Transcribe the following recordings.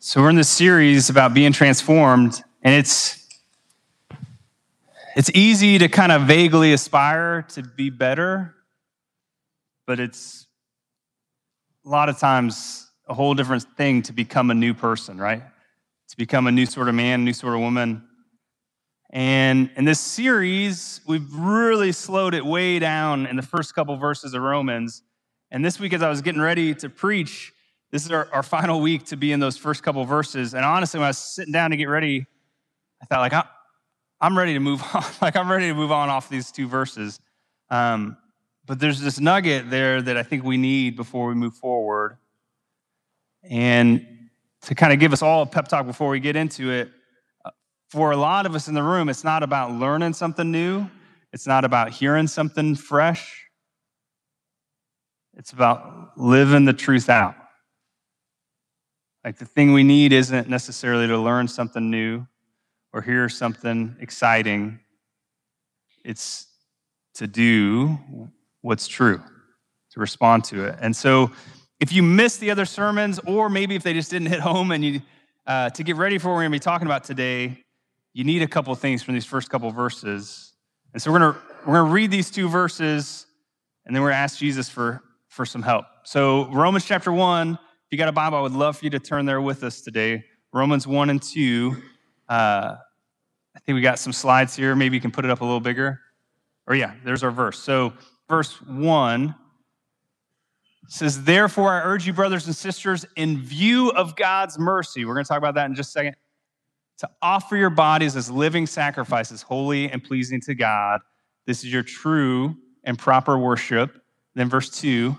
So we're in this series about being transformed, and it's easy to kind of vaguely aspire to be better, but it's a lot of times a whole different thing to become a new person, right? To become a new sort of man, new sort of woman. And in this series, we've really slowed it way down in the first couple verses of Romans. And this week, as I was getting ready to preach, this is our final week to be in those first couple verses. And honestly, when I was sitting down to get ready, I thought, I'm ready to move on. I'm ready to move on off these two verses. But there's this nugget there that I think we need before we move forward. And to kind of give us all a pep talk before we get into it, for a lot of us in the room, it's not about learning something new. It's not about hearing something fresh. It's about living the truth out. Like the thing we need isn't necessarily to learn something new or hear something exciting. It's to do what's true, to respond to it. And so if you missed the other sermons, or maybe if they just didn't hit home and you to get ready for what we're going to be talking about today, you need a couple of things from these first couple of verses. And so we're going to read these two verses, and then we're going to ask Jesus for some help. So Romans chapter 1, if you got a Bible, I would love for you to turn there with us today. Romans 1 and 2. I think we got some slides here. Maybe you can put it up a little bigger. Or yeah, there's our verse. So verse 1 says, "Therefore I urge you, brothers and sisters, in view of God's mercy," we're going to talk about that in just a second, "to offer your bodies as living sacrifices, holy and pleasing to God. This is your true and proper worship." Then verse 2,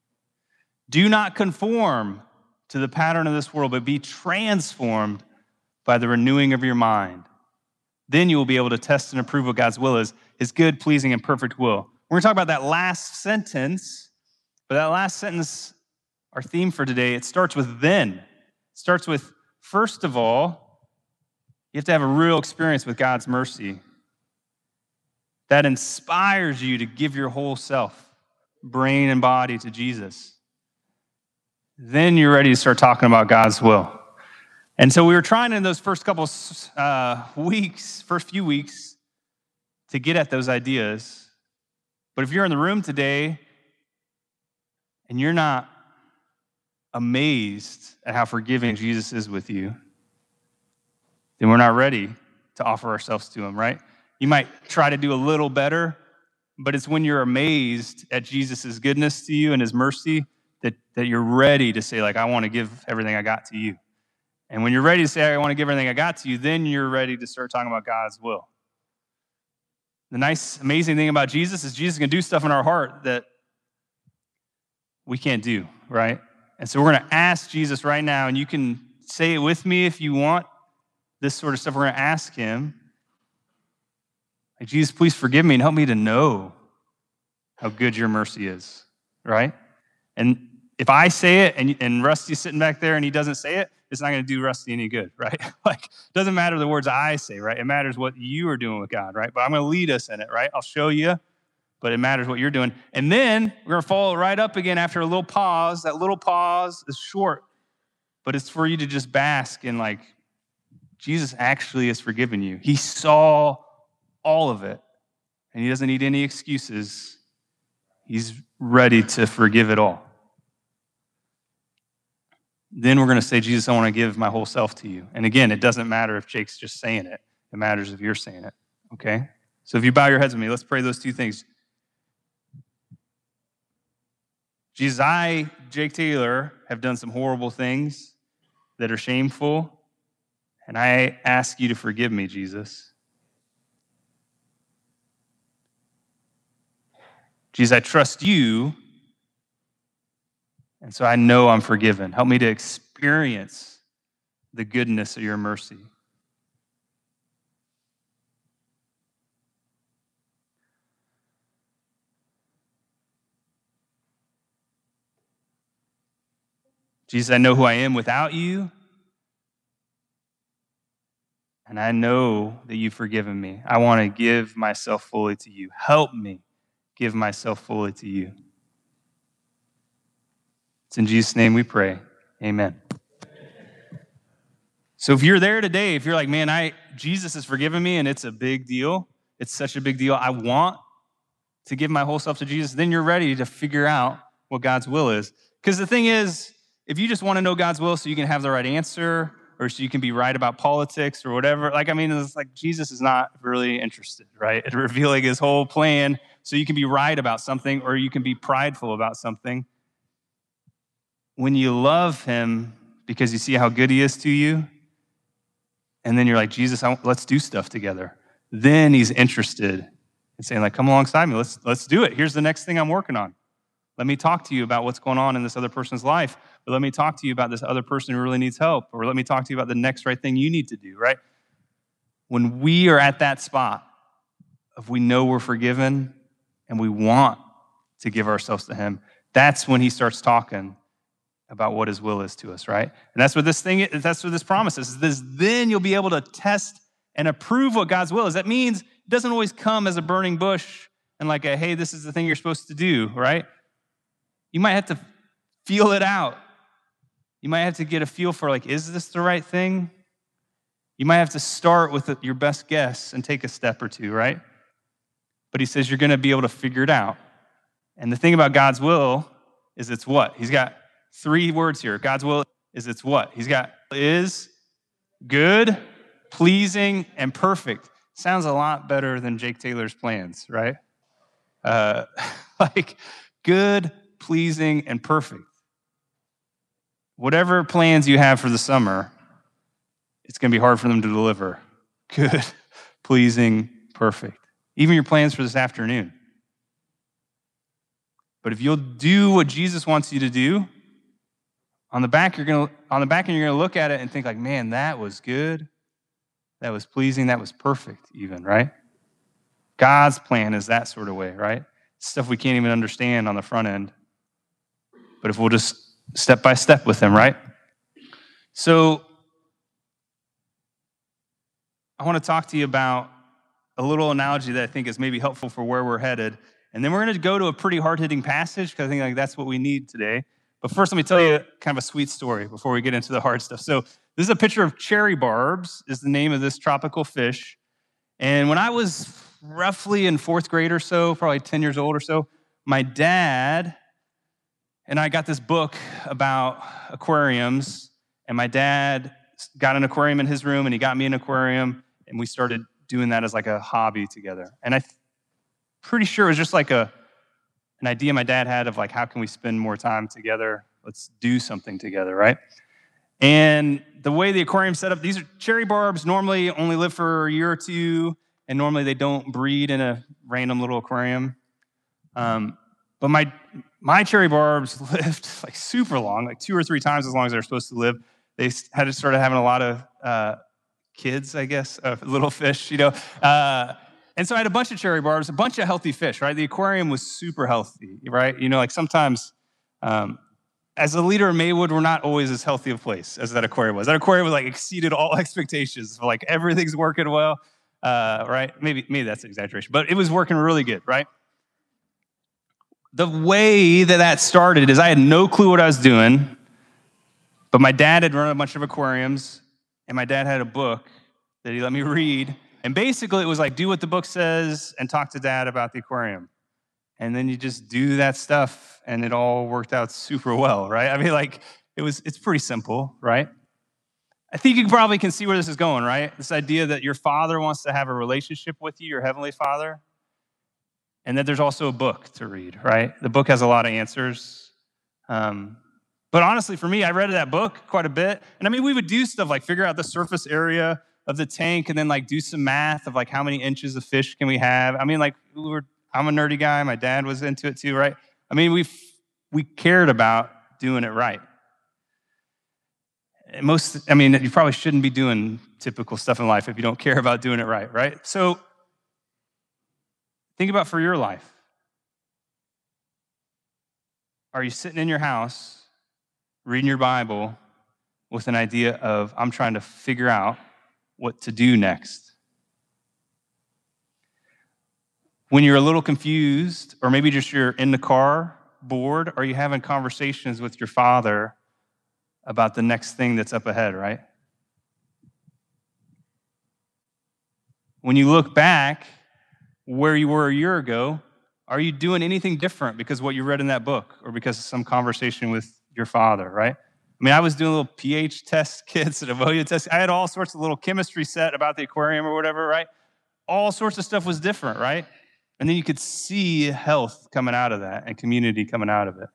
"Do not conform to the pattern of this world, but be transformed by the renewing of your mind. Then you will be able to test and approve what God's will is, his good, pleasing, and perfect will." We're going to talk about that last sentence, but that last sentence, our theme for today, it starts with then. It starts with, first of all, you have to have a real experience with God's mercy that inspires you to give your whole self, brain and body, to Jesus. Then you're ready to start talking about God's will. And so we were trying in those first couple weeks, first few weeks, to get at those ideas. But if you're in the room today and you're not amazed at how forgiving Jesus is with you, then we're not ready to offer ourselves to him, right? You might try to do a little better, but it's when you're amazed at Jesus' goodness to you and his mercy that you're ready to say, like, I want to give everything I got to you. And when you're ready to say, I want to give everything I got to you, then you're ready to start talking about God's will. The nice, amazing thing about Jesus is Jesus can do stuff in our heart that we can't do, right? And so we're going to ask Jesus right now, and you can say it with me if you want this sort of stuff. We're going to ask him, like, Jesus, please forgive me and help me to know how good your mercy is, right? And if I say it and Rusty's sitting back there and he doesn't say it, it's not going to do Rusty any good, right? Like, it doesn't matter the words I say, right? It matters what you are doing with God, right? But I'm going to lead us in it, right? I'll show you, but it matters what you're doing. And then we're going to follow right up again after a little pause. That little pause is short, but it's for you to just bask in, like, Jesus actually has forgiven you. He saw all of it, and he doesn't need any excuses. He's ready to forgive it all. Then we're going to say, Jesus, I want to give my whole self to you. And again, it doesn't matter if Jake's just saying it. It matters if you're saying it, okay? So if you bow your heads with me, let's pray those two things. Jesus, I, Jake Taylor, have done some horrible things that are shameful, and I ask you to forgive me, Jesus. Jesus, I trust you, and so I know I'm forgiven. Help me to experience the goodness of your mercy. Jesus, I know who I am without you, and I know that you've forgiven me. I want to give myself fully to you. Help me give myself fully to you. It's in Jesus' name we pray. Amen. So if you're there today, if you're like, man, Jesus has forgiven me and it's a big deal, it's such a big deal, I want to give my whole self to Jesus, then you're ready to figure out what God's will is. Because the thing is, if you just want to know God's will so you can have the right answer or so you can be right about politics or whatever, it's like Jesus is not really interested, right, in revealing his whole plan so you can be right about something or you can be prideful about something. When you love him because you see how good he is to you, and then you're like, Jesus, let's do stuff together. Then he's interested in saying, like, come alongside me. Let's do it. Here's the next thing I'm working on. Let me talk to you about what's going on in this other person's life. Or let me talk to you about this other person who really needs help. Or let me talk to you about the next right thing you need to do, right? When we are at that spot of we know we're forgiven and we want to give ourselves to him, that's when he starts talking about what his will is to us, right? And that's what this promise is. Then you'll be able to test and approve what God's will is. That means it doesn't always come as a burning bush and like hey, this is the thing you're supposed to do, right? You might have to feel it out. You might have to get a feel for like, is this the right thing? You might have to start with your best guess and take a step or two, right? But he says you're going to be able to figure it out. And the thing about God's will is it's what? He's got 3 words here. God's will is it's what? He's got is good, pleasing, and perfect. Sounds a lot better than Jake Taylor's plans, right? Like good, pleasing, and perfect. Whatever plans you have for the summer, it's going to be hard for them to deliver. Good, pleasing, perfect. Even your plans for this afternoon. But if you'll do what Jesus wants you to do, on the back end, you're going to look at it and think like, man, that was good. That was pleasing. That was perfect even, right? God's plan is that sort of way, right? Stuff we can't even understand on the front end. But if we'll just step by step with him, right? So I want to talk to you about a little analogy that I think is maybe helpful for where we're headed. And then we're going to go to a pretty hard-hitting passage because I think like that's what we need today. But first, let me tell you kind of a sweet story before we get into the hard stuff. So this is a picture of cherry barbs is the name of this tropical fish. And when I was roughly in 4th grade or so, probably 10 years old or so, my dad and I got this book about aquariums. And my dad got an aquarium in his room and he got me an aquarium. And we started doing that as like a hobby together. And I'm pretty sure it was just like an idea my dad had of like, how can we spend more time together? Let's do something together, right? And the way the aquarium's set up, these are cherry barbs normally only live for a year or two, and normally they don't breed in a random little aquarium. But my cherry barbs lived like super long, like 2 or 3 times as long as they're supposed to live. They had to start having a lot of kids, I guess, little fish, you know. And so I had a bunch of cherry barbs, a bunch of healthy fish, right? The aquarium was super healthy, right? You know, like sometimes as a leader of Maywood, we're not always as healthy a place as that aquarium was. That aquarium was like exceeded all expectations. Like everything's working well, right? Maybe that's an exaggeration, but it was working really good, right? The way that started is I had no clue what I was doing, but my dad had run a bunch of aquariums, and my dad had a book that he let me read. And basically, it was like, do what the book says and talk to dad about the aquarium. And then you just do that stuff, and it all worked out super well, right? I mean, like, it's pretty simple, right? I think you probably can see where this is going, right? This idea that your father wants to have a relationship with you, your heavenly father, and that there's also a book to read, right? The book has a lot of answers. But honestly, for me, I read that book quite a bit. And I mean, we would do stuff like figure out the surface area of the tank and then like do some math of like how many inches of fish can we have. I mean, like I'm a nerdy guy. My dad was into it too, right? I mean, we cared about doing it right. You probably shouldn't be doing typical stuff in life if you don't care about doing it right, right? So think about for your life. Are you sitting in your house reading your Bible with an idea of, I'm trying to figure out what to do next? When you're a little confused, or maybe just you're in the car, bored, are you having conversations with your father about the next thing that's up ahead, right? When you look back where you were a year ago, are you doing anything different because of what you read in that book or because of some conversation with your father, right? I mean, I was doing little pH test kits and ammonia tests. I had all sorts of little chemistry set about the aquarium or whatever, right? All sorts of stuff was different, right? And then you could see health coming out of that and community coming out of it.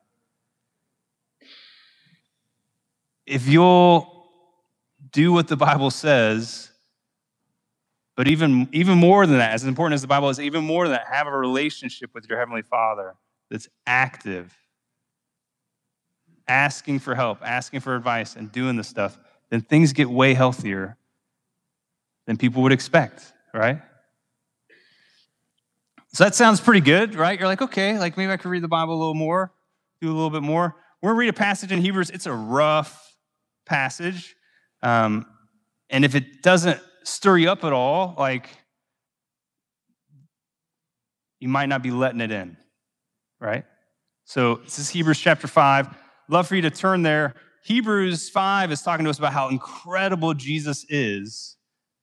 If you'll do what the Bible says, but even more than that, as important as the Bible is, even more than that, have a relationship with your Heavenly Father that's active, asking for help, asking for advice, and doing the stuff, then things get way healthier than people would expect, right? So that sounds pretty good, right? You're like, okay, like maybe I could read the Bible a little more, do a little bit more. We're going to read a passage in Hebrews. It's a rough passage. And if it doesn't stir you up at all, like, you might not be letting it in, right? So this is Hebrews chapter 5. Love for you to turn there. Hebrews 5 is talking to us about how incredible Jesus is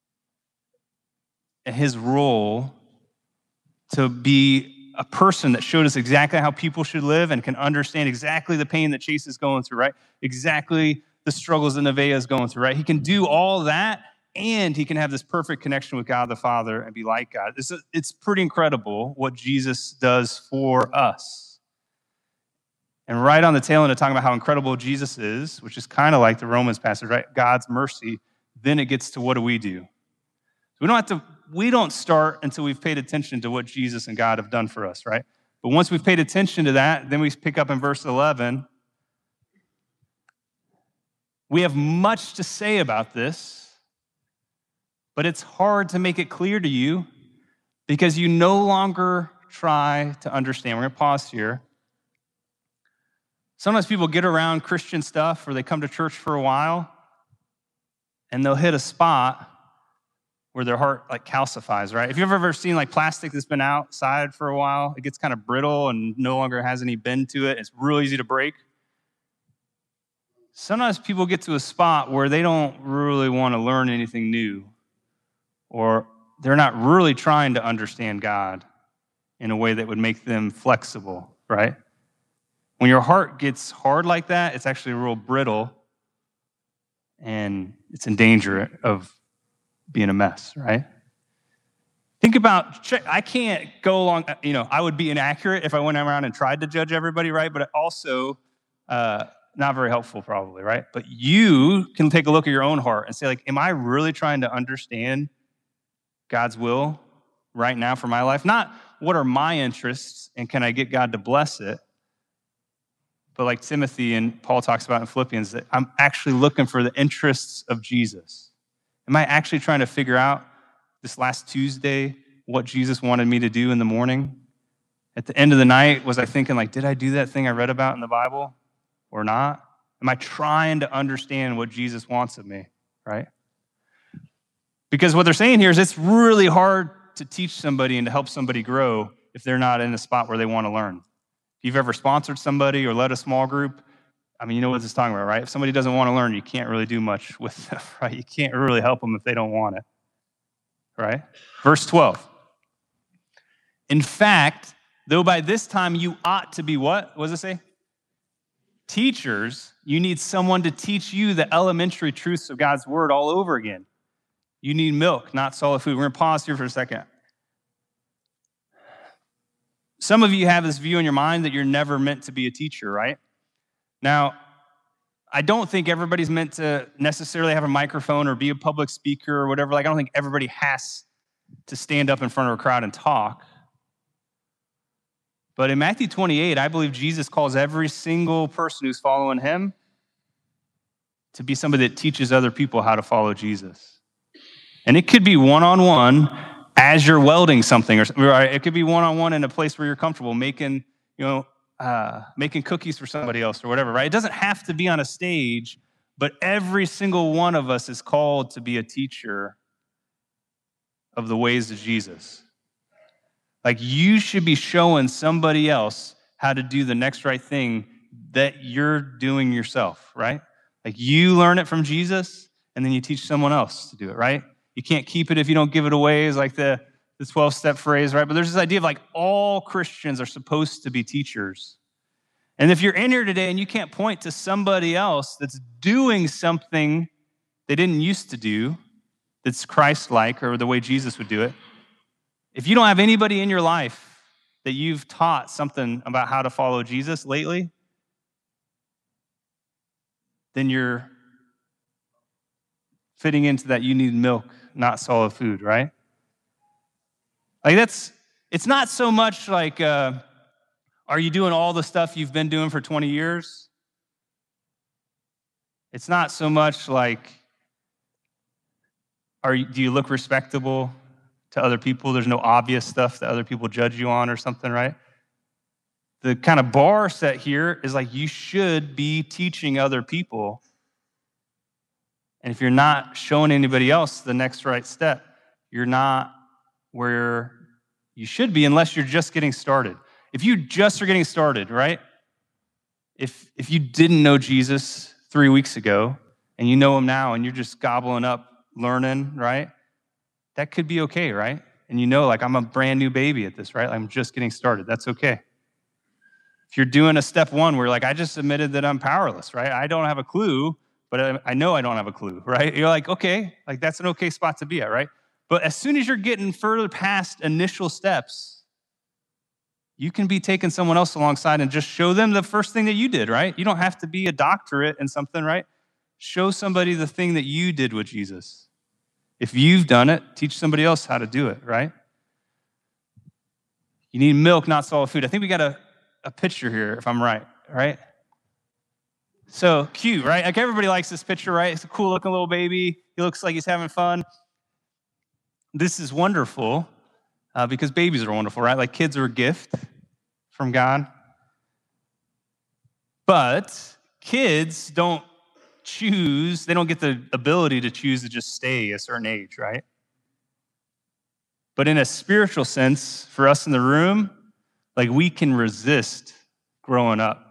and his role to be a person that showed us exactly how people should live and can understand exactly the pain that Chase is going through, right? Exactly the struggles that Nevaeh is going through, right? He can do all that, and he can have this perfect connection with God the Father and be like God. It's pretty incredible what Jesus does for us. And right on the tail end of talking about how incredible Jesus is, which is kind of like the Romans passage, right? God's mercy, then it gets to what do we do? We don't start until we've paid attention to what Jesus and God have done for us, right? But once we've paid attention to that, then we pick up in verse 11. We have much to say about this, but it's hard to make it clear to you because you no longer try to understand. We're going to pause here. Sometimes people get around Christian stuff or they come to church for a while and they'll hit a spot where their heart like calcifies, right? If you've ever seen like plastic that's been outside for a while, it gets kind of brittle and no longer has any bend to it. It's real easy to break. Sometimes people get to a spot where they don't really want to learn anything new, or they're not really trying to understand God in a way that would make them flexible, right? When your heart gets hard like that, it's actually real brittle and it's in danger of being a mess, right? Think about, I can't go along, I would be inaccurate if I went around and tried to judge everybody, right? But also not very helpful probably, right? But you can take a look at your own heart and say, like, am I really trying to understand God's will right now for my life? Not what are my interests and can I get God to bless it? But like Timothy and Paul talks about in Philippians, that I'm actually looking for the interests of Jesus. Am I actually trying to figure out this last Tuesday what Jesus wanted me to do in the morning? At the end of the night, was I thinking like, did I do that thing I read about in the Bible or not? Am I trying to understand what Jesus wants of me, right? Because what they're saying here is it's really hard to teach somebody and to help somebody grow if they're not in a spot where they want to learn. If you've ever sponsored somebody or led a small group, I mean, you know what this is talking about, right? If somebody doesn't want to learn, you can't really do much with them, right? You can't really help them if they don't want it, right? Verse 12. In fact, though by this time you ought to be what? What does it say? Teachers, you need someone to teach you the elementary truths of God's word all over again. You need milk, not solid food. We're going to pause here for a second. Some of you have this view in your mind that you're never meant to be a teacher, right? Now, I don't think everybody's meant to necessarily have a microphone or be a public speaker or whatever. Like, I don't think everybody has to stand up in front of a crowd and talk. But in Matthew 28, I believe Jesus calls every single person who's following him to be somebody that teaches other people how to follow Jesus. And it could be one-on-one as you're welding something, or it could be one-on-one in a place where you're comfortable making cookies for somebody else or whatever, right? It doesn't have to be on a stage, but every single one of us is called to be a teacher of the ways of Jesus. Like, you should be showing somebody else how to do the next right thing that you're doing yourself, right? Like, you learn it from Jesus, and then you teach someone else to do it, right? you can't keep it if you don't give it away is like the 12-step phrase, right? But there's this idea of like all Christians are supposed to be teachers. And if you're in here today and you can't point to somebody else that's doing something they didn't used to do, that's Christ-like or the way Jesus would do it, if you don't have anybody in your life that you've taught something about how to follow Jesus lately, then you're fitting into that you need milk, not solid food, right? Like it's not so much like, are you doing all the stuff you've been doing for 20 years? It's not so much like, do you look respectable to other people? There's no obvious stuff that other people judge you on or something, right? The kind of bar set here is like you should be teaching other people. And if you're not showing anybody else the next right step, you're not where you should be unless you're just getting started. If you just are getting started, right? If you didn't know Jesus 3 weeks ago and you know him now and you're just gobbling up learning, right? That could be okay, right? And you know, like, I'm a brand new baby at this, right? I'm just getting started. That's okay. If you're doing a step one where like, I just admitted that I'm powerless, right? I don't have a clue, but I know I don't have a clue, right? You're like, okay, like that's an okay spot to be at, right? But as soon as you're getting further past initial steps, you can be taking someone else alongside and just show them the first thing that you did, right? You don't have to be a doctorate in something, right? Show somebody the thing that you did with Jesus. If you've done it, teach somebody else how to do it, right? You need milk, not solid food. I think we got a picture here, if I'm right? So cute, right? Like everybody likes this picture, right? It's a cool looking little baby. He looks like he's having fun. This is wonderful because babies are wonderful, right? Like kids are a gift from God. But kids don't choose, they don't get the ability to choose to just stay a certain age, right? But in a spiritual sense, for us in the room, like we can resist growing up.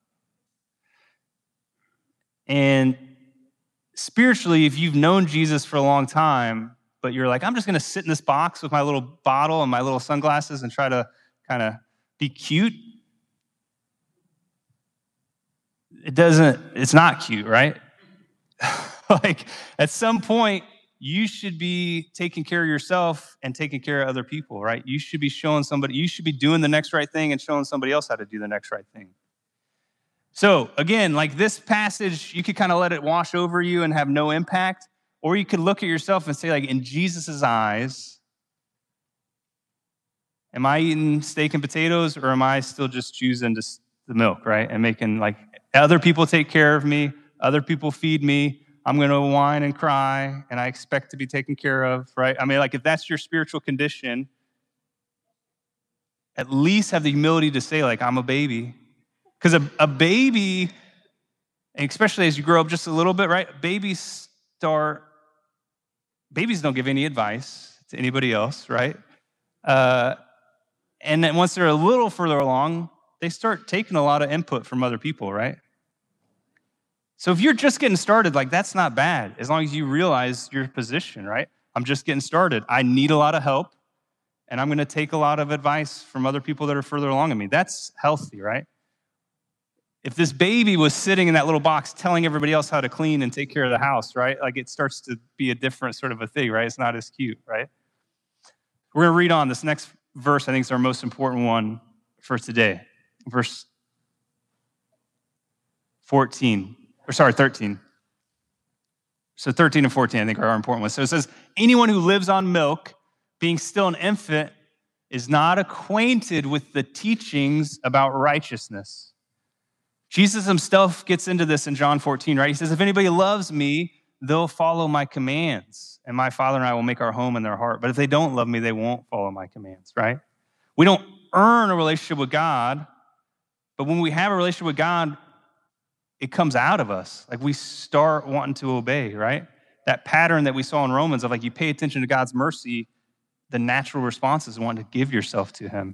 And spiritually, if you've known Jesus for a long time, but you're like, I'm just going to sit in this box with my little bottle and my little sunglasses and try to kind of be cute, it's not cute, right? Like at some point, you should be taking care of yourself and taking care of other people, right? You should be showing somebody, you should be doing the next right thing and showing somebody else how to do the next right thing. So again, like this passage, you could kind of let it wash over you and have no impact, or you could look at yourself and say, like, in Jesus's eyes, am I eating steak and potatoes, or am I still just choosing the milk, right? And making like other people take care of me, other people feed me, I'm going to whine and cry, and I expect to be taken care of, right? I mean, like if that's your spiritual condition, at least have the humility to say, like, I'm a baby. Because a baby, and especially as you grow up just a little bit, right? Babies don't give any advice to anybody else, right? And then once they're a little further along, they start taking a lot of input from other people, right? So if you're just getting started, like that's not bad, as long as you realize your position, right? I'm just getting started. I need a lot of help, and I'm going to take a lot of advice from other people that are further along than me. That's healthy, right? If this baby was sitting in that little box telling everybody else how to clean and take care of the house, right? Like it starts to be a different sort of a thing, right? It's not as cute, right? We're going to read on. This next verse, I think, is our most important one for today. Verse 13. So 13 and 14, I think, are our important ones. So it says, anyone who lives on milk, being still an infant, is not acquainted with the teachings about righteousness. Jesus himself gets into this in John 14, right? He says, if anybody loves me, they'll follow my commands, and my Father and I will make our home in their heart. But if they don't love me, they won't follow my commands, right? We don't earn a relationship with God, but when we have a relationship with God, it comes out of us. Like we start wanting to obey, right? That pattern that we saw in Romans of like you pay attention to God's mercy, the natural response is wanting to give yourself to him.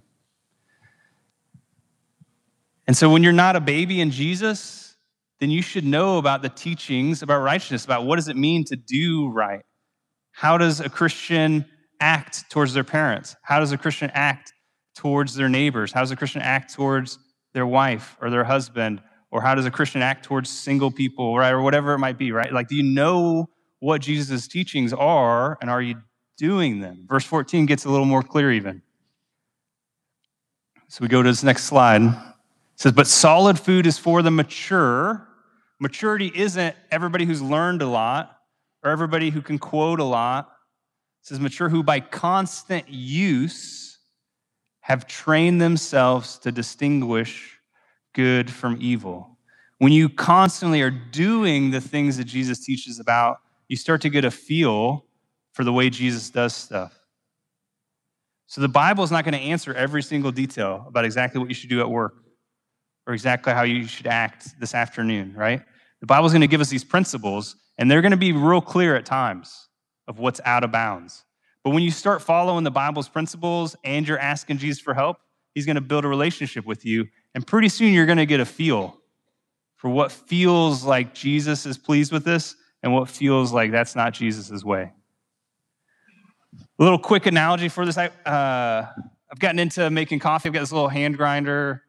And so when you're not a baby in Jesus, then you should know about the teachings about righteousness, about what does it mean to do right? How does a Christian act towards their parents? How does a Christian act towards their neighbors? How does a Christian act towards their wife or their husband? Or how does a Christian act towards single people, right? Or whatever it might be, right? Like, do you know what Jesus' teachings are, and are you doing them? Verse 14 gets a little more clear even. So we go to this next slide. It says, but solid food is for the mature. Maturity isn't everybody who's learned a lot or everybody who can quote a lot. It says mature who by constant use have trained themselves to distinguish good from evil. When you constantly are doing the things that Jesus teaches about, you start to get a feel for the way Jesus does stuff. So the Bible is not going to answer every single detail about exactly what you should do at work or exactly how you should act this afternoon, right? The Bible is going to give us these principles, and they're going to be real clear at times of what's out of bounds. But when you start following the Bible's principles and you're asking Jesus for help, he's going to build a relationship with you. And pretty soon you're going to get a feel for what feels like Jesus is pleased with this and what feels like that's not Jesus' way. A little quick analogy for this. I've gotten into making coffee. I've got this little hand grinder.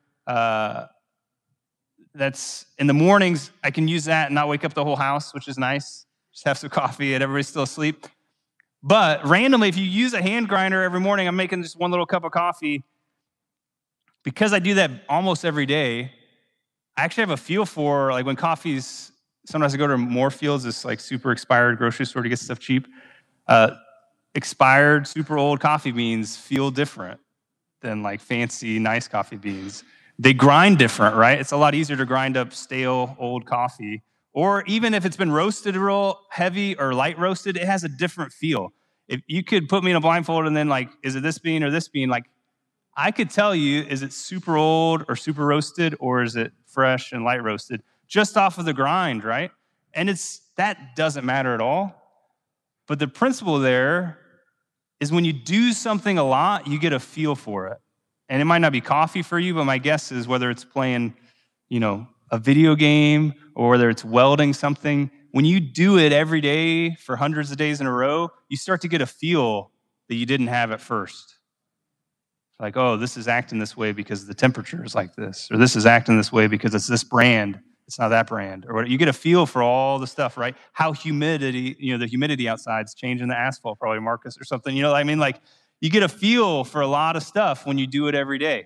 That's in the mornings, I can use that and not wake up the whole house, which is nice. Just have some coffee and everybody's still asleep. But randomly, if you use a hand grinder every morning, I'm making just one little cup of coffee. Because I do that almost every day, I actually have a feel for, like, when coffee's, sometimes I go to Moorfields, this like super expired grocery store to get stuff cheap. Expired, super old coffee beans feel different than like fancy, nice coffee beans. They grind different, right? It's a lot easier to grind up stale, old coffee. Or even if it's been roasted real heavy or light roasted, it has a different feel. If you could put me in a blindfold and then like, is it this bean or this bean? Like, I could tell you, is it super old or super roasted, or is it fresh and light roasted? Just off of the grind, right? And that doesn't matter at all. But the principle there is when you do something a lot, you get a feel for it. And it might not be coffee for you, but my guess is whether it's playing, a video game or whether it's welding something, when you do it every day for hundreds of days in a row, you start to get a feel that you didn't have at first. Like, oh, this is acting this way because the temperature is like this, or this is acting this way because it's this brand, it's not that brand, or what. You get a feel for all the stuff, right? How the humidity outside is changing the asphalt, probably, Marcus, or something. You know what I mean? Like, you get a feel for a lot of stuff when you do it every day.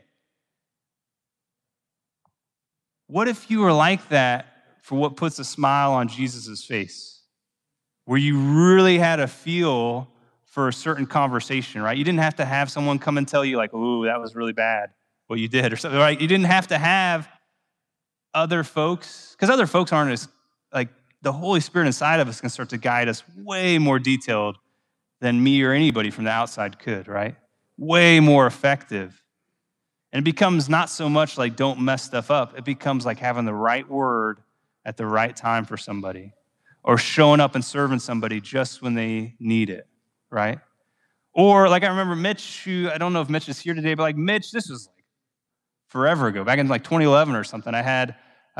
What if you were like that for what puts a smile on Jesus' face? Where you really had a feel for a certain conversation, right? You didn't have to have someone come and tell you like, "Ooh, that was really bad," what you did or something, right? You didn't have to have other folks, because other folks aren't as, like, the Holy Spirit inside of us can start to guide us way more detailed than me or anybody from the outside could, right? Way more effective. And it becomes not so much like don't mess stuff up. It becomes like having the right word at the right time for somebody, or showing up and serving somebody just when they need it, right? Or like I remember Mitch, who, I don't know if Mitch is here today, but like Mitch, this was like forever ago, back in like 2011 or something. I had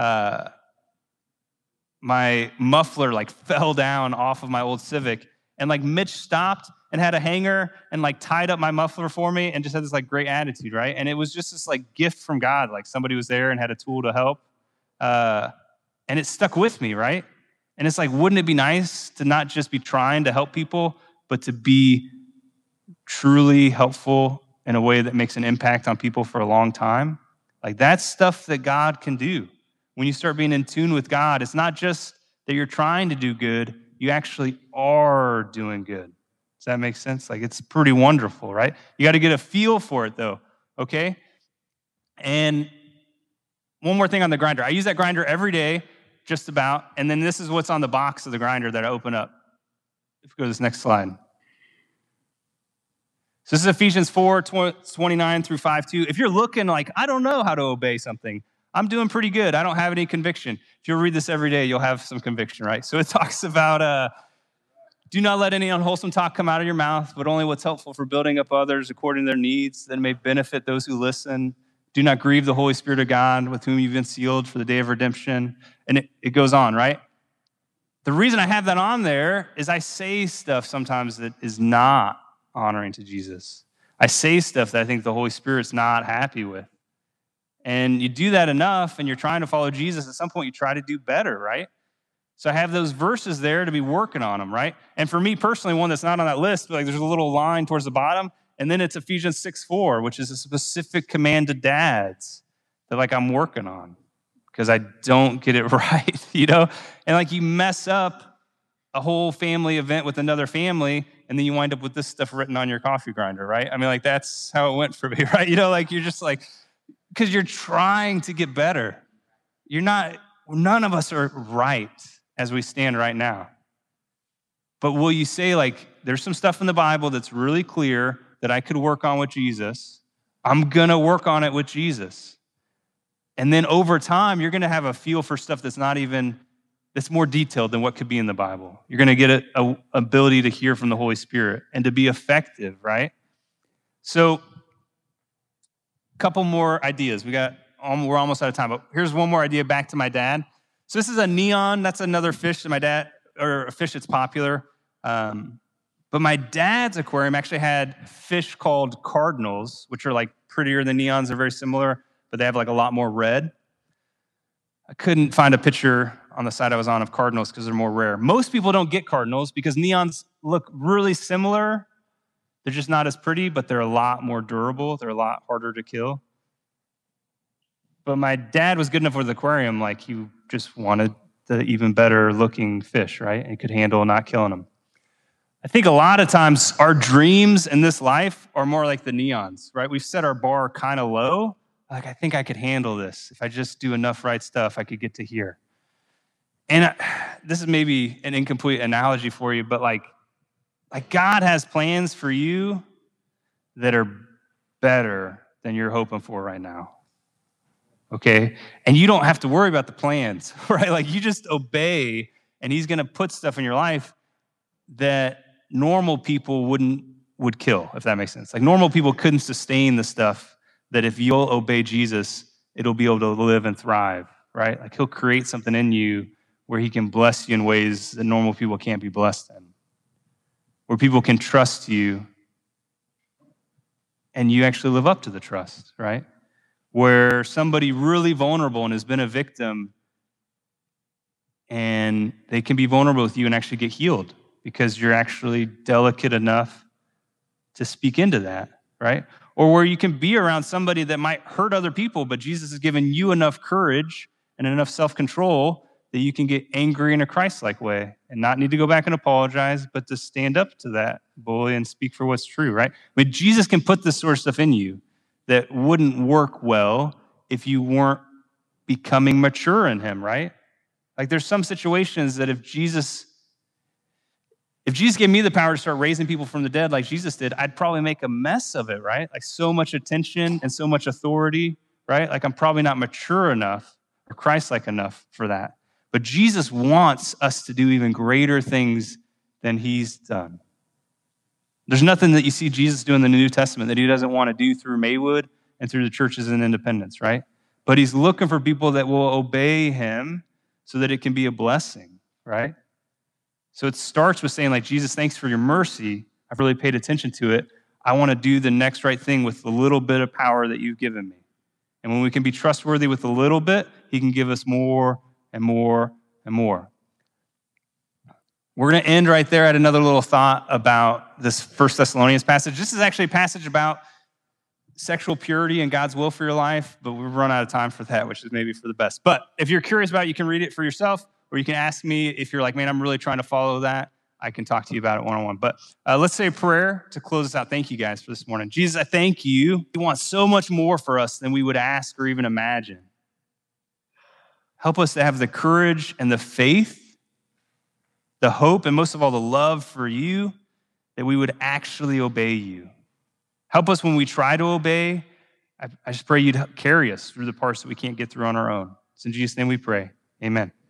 my muffler like fell down off of my old Civic, and like Mitch stopped and had a hanger and like tied up my muffler for me and just had this like great attitude, right? And it was just this like gift from God. Like somebody was there and had a tool to help. And it stuck with me, right? And it's like, wouldn't it be nice to not just be trying to help people, but to be truly helpful in a way that makes an impact on people for a long time? Like, that's stuff that God can do. When you start being in tune with God, it's not just that you're trying to do good, you actually are doing good. Does that make sense? Like, it's pretty wonderful, right? You got to get a feel for it, though, okay? And one more thing on the grinder. I use that grinder every day, just about, and then this is what's on the box of the grinder that I open up. If we go to this next slide. So this is Ephesians 4:29 through 5:2. If you're looking like, I don't know how to obey something, I'm doing pretty good, I don't have any conviction. If you'll read this every day, you'll have some conviction, right? So it talks about, do not let any unwholesome talk come out of your mouth, but only what's helpful for building up others according to their needs, that it may benefit those who listen. Do not grieve the Holy Spirit of God, with whom you've been sealed for the day of redemption. And it goes on, right? The reason I have that on there is I say stuff sometimes that is not honoring to Jesus. I say stuff that I think the Holy Spirit's not happy with. And you do that enough and you're trying to follow Jesus, at some point you try to do better, right? So I have those verses there to be working on them, right? And for me personally, one that's not on that list, like there's a little line towards the bottom, and then it's Ephesians 6:4, which is a specific command to dads that like I'm working on because I don't get it right, you know? And like you mess up a whole family event with another family, and then you wind up with this stuff written on your coffee grinder, right? I mean, like that's how it went for me, right? You know, like you're just like, because you're trying to get better. None of us are right as we stand right now. But will you say, like, there's some stuff in the Bible that's really clear that I could work on with Jesus. I'm going to work on it with Jesus. And then over time, you're going to have a feel for stuff that's more detailed than what could be in the Bible. You're going to get an ability to hear from the Holy Spirit and to be effective, right? So, a couple more ideas. We're almost out of time, but here's one more idea back to my dad. So this is a neon. That's another fish that my dad, or a fish that's popular. But my dad's aquarium actually had fish called cardinals, which are like prettier than neons. They're very similar, but they have like a lot more red. I couldn't find a picture on the side I was on of cardinals because they're more rare. Most people don't get cardinals because neons look really similar. They're just not as pretty, but they're a lot more durable. They're a lot harder to kill. But my dad was good enough with the aquarium, like he just wanted the even better looking fish, right? And he could handle not killing them. I think a lot of times our dreams in this life are more like the neons, right? We've set our bar kind of low. Like, I think I could handle this. If I just do enough right stuff, I could get to here. And this is maybe an incomplete analogy for you, but like God has plans for you that are better than you're hoping for right now. Okay? And you don't have to worry about the plans, right? Like you just obey, and he's going to put stuff in your life that normal people would kill, if that makes sense. Like normal people couldn't sustain the stuff that if you'll obey Jesus, it'll be able to live and thrive, right? Like he'll create something in you where he can bless you in ways that normal people can't be blessed in, where people can trust you and you actually live up to the trust, right? Where somebody really vulnerable and has been a victim and they can be vulnerable with you and actually get healed because you're actually delicate enough to speak into that, right? Or where you can be around somebody that might hurt other people, but Jesus has given you enough courage and enough self-control that you can get angry in a Christ-like way and not need to go back and apologize, but to stand up to that bully and speak for what's true, right? I mean, Jesus can put this sort of stuff in you that wouldn't work well if you weren't becoming mature in him, right? Like there's some situations that if Jesus gave me the power to start raising people from the dead like Jesus did, I'd probably make a mess of it, right? Like so much attention and so much authority, right? Like I'm probably not mature enough or Christ-like enough for that. But Jesus wants us to do even greater things than he's done. There's nothing that you see Jesus do in the New Testament that he doesn't want to do through Maywood and through the churches and independence, right? But he's looking for people that will obey him so that it can be a blessing, right? So it starts with saying, like, Jesus, thanks for your mercy. I've really paid attention to it. I want to do the next right thing with the little bit of power that you've given me. And when we can be trustworthy with a little bit, he can give us more and more and more. We're going to end right there at another little thought about this 1 Thessalonians passage. This is actually a passage about sexual purity and God's will for your life, but we've run out of time for that, which is maybe for the best. But if you're curious about it, you can read it for yourself, or you can ask me if you're like, man, I'm really trying to follow that. I can talk to you about it one-on-one. But let's say a prayer to close us out. Thank you guys for this morning. Jesus, I thank you. You want so much more for us than we would ask or even imagine. Help us to have the courage and the faith, the hope, and most of all, the love for you, that we would actually obey you. Help us when we try to obey. I just pray you'd carry us through the parts that we can't get through on our own. It's in Jesus' name we pray. Amen.